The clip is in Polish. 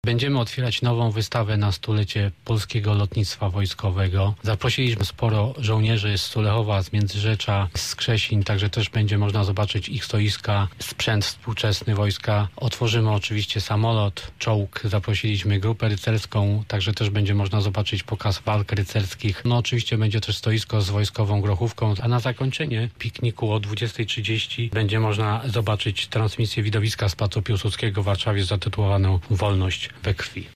Będziemy otwierać nową wystawę na stulecie Polskiego Lotnictwa Wojskowego. Zaprosiliśmy sporo żołnierzy z Sulechowa, z Międzyrzecza, z Krzesin, także też będzie można zobaczyć ich stoiska, sprzęt współczesny wojska. Otworzymy oczywiście samolot, czołg, zaprosiliśmy grupę rycerską, także też będzie można zobaczyć pokaz walk rycerskich. No oczywiście będzie też stoisko z wojskową grochówką, a na zakończenie pikniku o 20:30 będzie można zobaczyć transmisję widowiska z Placu Piłsudskiego w Warszawie zatytułowaną Wolność we krwi.